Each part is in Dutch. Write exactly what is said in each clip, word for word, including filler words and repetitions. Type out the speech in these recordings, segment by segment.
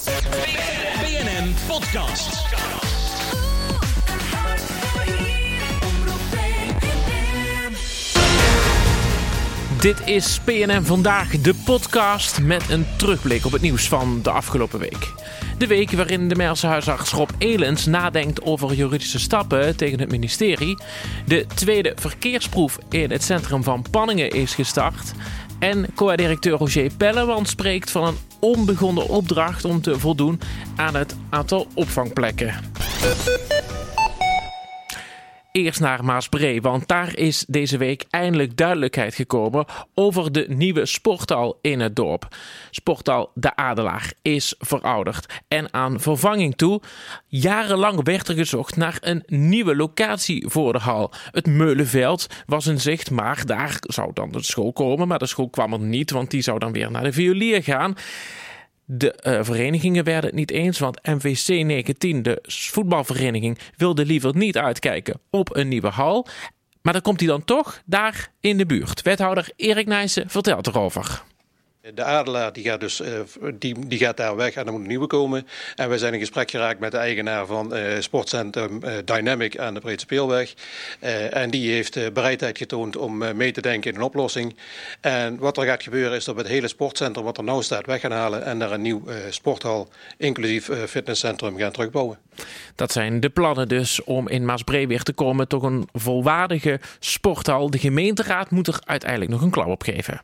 B N N Podcast. Dit is B N N Vandaag, de podcast met een terugblik op het nieuws van de afgelopen week. De week waarin de Mijlse huisarts Rob Elens nadenkt over juridische stappen tegen het ministerie. De tweede verkeersproef in het centrum van Panningen is gestart. En C O A-directeur Roger Pellemans spreekt van een onbegonnen opdracht om te voldoen aan het aantal opvangplekken. Eerst naar Maasbree, want daar is deze week eindelijk duidelijkheid gekomen over de nieuwe sporthal in het dorp. Sporthal De Adelaar is verouderd en aan vervanging toe. Jarenlang werd er gezocht naar een nieuwe locatie voor de hal. Het Meulenveld was in zicht, maar daar zou dan de school komen. Maar de school kwam er niet, want die zou dan weer naar de Violier gaan. De uh, verenigingen werden het niet eens, want M V C negentien, de voetbalvereniging, wilde liever niet uitkijken op een nieuwe hal. Maar dan komt hij dan toch daar in de buurt. Wethouder Erik Nijssen vertelt erover. De Adelaar die gaat, dus, uh, die, die gaat daar weg en er moet een nieuwe komen. En wij zijn in gesprek geraakt met de eigenaar van uh, sportcentrum uh, Dynamic aan de Breedse Speelweg. Uh, en die heeft uh, bereidheid getoond om uh, mee te denken in een oplossing. En wat er gaat gebeuren is dat we het hele sportcentrum wat er nou staat weg gaan halen en daar een nieuw uh, sporthal inclusief uh, fitnesscentrum gaan terugbouwen. Dat zijn de plannen dus om in Maasbree weer te komen tot een volwaardige sporthal. De gemeenteraad moet er uiteindelijk nog een klap op geven.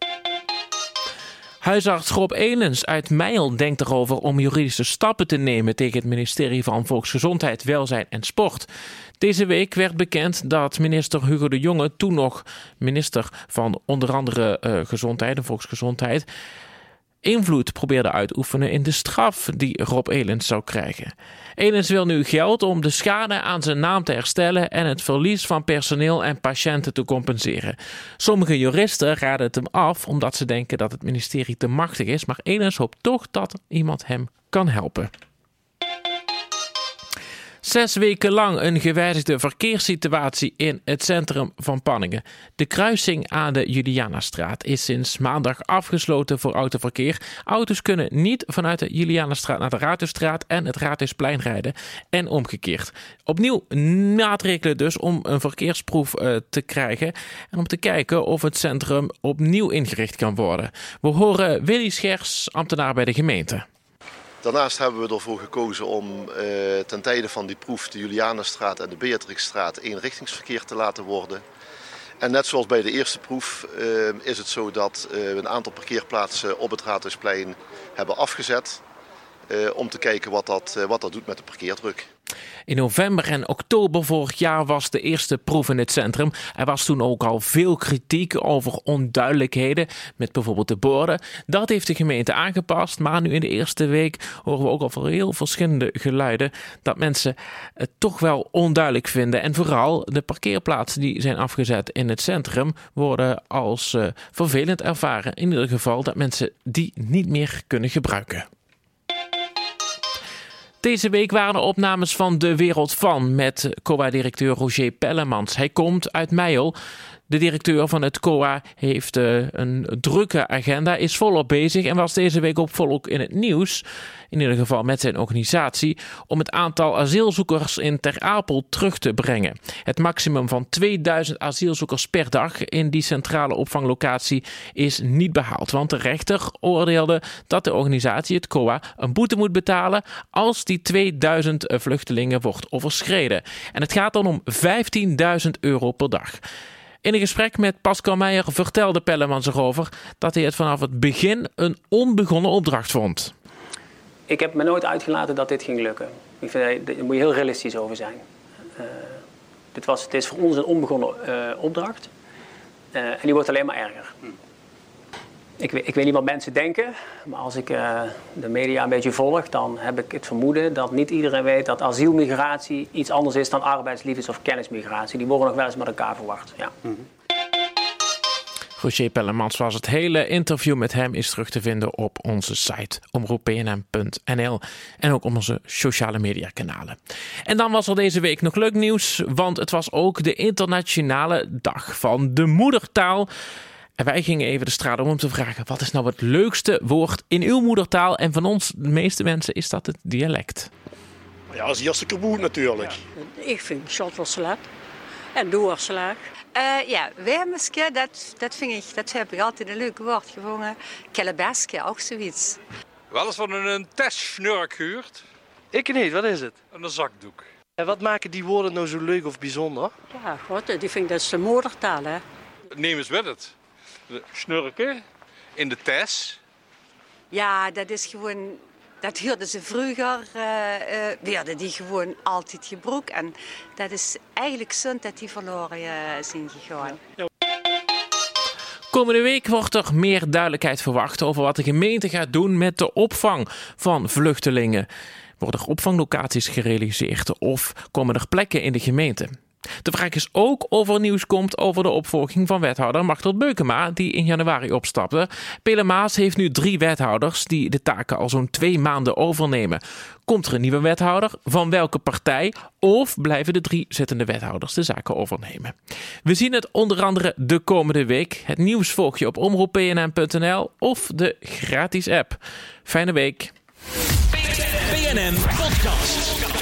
Huisarts Rob Elens uit Meijel denkt erover om juridische stappen te nemen tegen het ministerie van Volksgezondheid, Welzijn en Sport. Deze week werd bekend dat minister Hugo de Jonge, toen nog minister van onder andere uh, Gezondheid en Volksgezondheid, invloed probeerde uit te oefenen in de straf die Rob Elens zou krijgen. Elens wil nu geld om de schade aan zijn naam te herstellen en het verlies van personeel en patiënten te compenseren. Sommige juristen raden het hem af omdat ze denken dat het ministerie te machtig is, maar Elens hoopt toch dat iemand hem kan helpen. Zes weken lang een gewijzigde verkeerssituatie in het centrum van Panningen. De kruising aan de Julianastraat is sinds maandag afgesloten voor autoverkeer. Auto's kunnen niet vanuit de Julianastraat naar de Raadhuisstraat en het Raadhuisplein rijden en omgekeerd. Opnieuw maatregelen dus om een verkeersproef uh, te krijgen en om te kijken of het centrum opnieuw ingericht kan worden. We horen Willy Schers, ambtenaar bij de gemeente. Daarnaast hebben we ervoor gekozen om uh, ten tijde van die proef de Julianastraat en de Beatrixstraat eenrichtingsverkeer te laten worden. En net zoals bij de eerste proef uh, is het zo dat uh, we een aantal parkeerplaatsen op het Raadhuisplein hebben afgezet. Uh, om te kijken wat dat, uh, wat dat doet met de parkeerdruk. In november en oktober vorig jaar was de eerste proef in het centrum. Er was toen ook al veel kritiek over onduidelijkheden met bijvoorbeeld de borden. Dat heeft de gemeente aangepast, maar nu in de eerste week horen we ook al van heel verschillende geluiden dat mensen het toch wel onduidelijk vinden. En vooral de parkeerplaatsen die zijn afgezet in het centrum worden als uh, vervelend ervaren. In ieder geval dat mensen die niet meer kunnen gebruiken. Deze week waren er opnames van De Wereld Van met C O A-directeur Roger Pellemans. Hij komt uit Meijel. De directeur van het C O A heeft uh, een drukke agenda, is volop bezig en was deze week ook volop in het nieuws. In ieder geval met zijn organisatie, om het aantal asielzoekers in Ter Apel terug te brengen. Het maximum van tweeduizend asielzoekers per dag in die centrale opvanglocatie is niet behaald. Want de rechter oordeelde dat de organisatie, het C O A, een boete moet betalen als die tweeduizend vluchtelingen wordt overschreden. En het gaat dan om vijftienduizend euro per dag. In een gesprek met Pascal Meijer vertelde Pellemans erover dat hij het vanaf het begin een onbegonnen opdracht vond. Ik heb me nooit uitgelaten dat dit ging lukken. Ik vind, daar moet je heel realistisch over zijn. Uh, dit was, het is voor ons een onbegonnen uh, opdracht. Uh, en die wordt alleen maar erger. Ik, ik weet niet wat mensen denken, maar als ik uh, de media een beetje volg, dan heb ik het vermoeden dat niet iedereen weet dat asielmigratie iets anders is dan arbeidsliefdes- of kennismigratie. Die worden nog wel eens met elkaar verwacht. Ja. Mm-hmm. Roger Pellemans was het hele interview met hem is terug te vinden op onze site omroep p n n punt n l en ook op onze sociale media kanalen. En dan was er deze week nog leuk nieuws, want het was ook de internationale dag van de moedertaal. En wij gingen even de straat om om te vragen, wat is nou het leukste woord in uw moedertaal? En van ons, de meeste mensen, is dat het dialect. Ja, als eerste kaboet natuurlijk. Ja, ik vind schotelslaat en doorslag. Uh, ja, wermeske, dat, dat, vind ik, dat heb ik altijd een leuk woord gevonden. Kelebeske, ook zoiets. Wel eens van een testsnurk gehuurd. Ik niet, wat is het? En een zakdoek. En wat maken die woorden nou zo leuk of bijzonder? Ja, god, die vind ik dat is de moedertaal, hè. Neem eens met het. De snurken in de tes. Ja, dat is gewoon... Dat huurden ze vroeger, uh, uh, werden die gewoon altijd gebruikt. En dat is eigenlijk zonde dat die verloren uh, zijn gegaan. Komende week wordt er meer duidelijkheid verwacht over wat de gemeente gaat doen met de opvang van vluchtelingen. Worden er opvanglocaties gerealiseerd of komen er plekken in de gemeente? De vraag is ook of er nieuws komt over de opvolging van wethouder Machteld Beukema, die in januari opstapte. Pele Maas heeft nu drie wethouders die de taken al zo'n twee maanden overnemen. Komt er een nieuwe wethouder? Van welke partij? Of blijven de drie zittende wethouders de zaken overnemen? We zien het onder andere de komende week. Het nieuws volg je op omroep p n n punt n l of de gratis app. Fijne week. B N N Podcast.